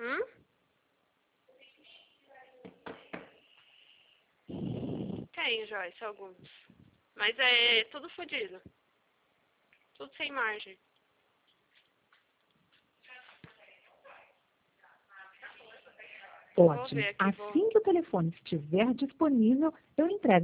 Hum? Tenho, Joyce, alguns. Mas é tudo fodido. Tudo sem margem. Ótimo. Ver aqui, Assim que o telefone estiver disponível, eu entrego.